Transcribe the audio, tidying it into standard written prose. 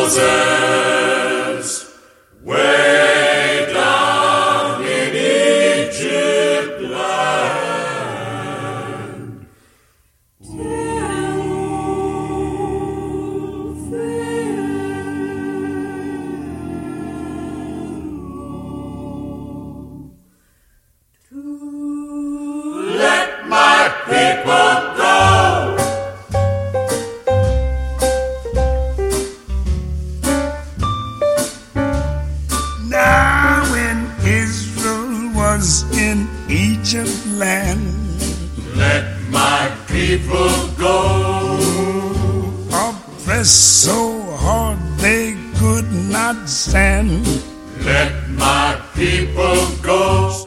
Moses, way down in Egypt land. Let my people go. Now when Israel was in Egypt land, Let my people go. oppressed so hard they could not stand. Let my people go.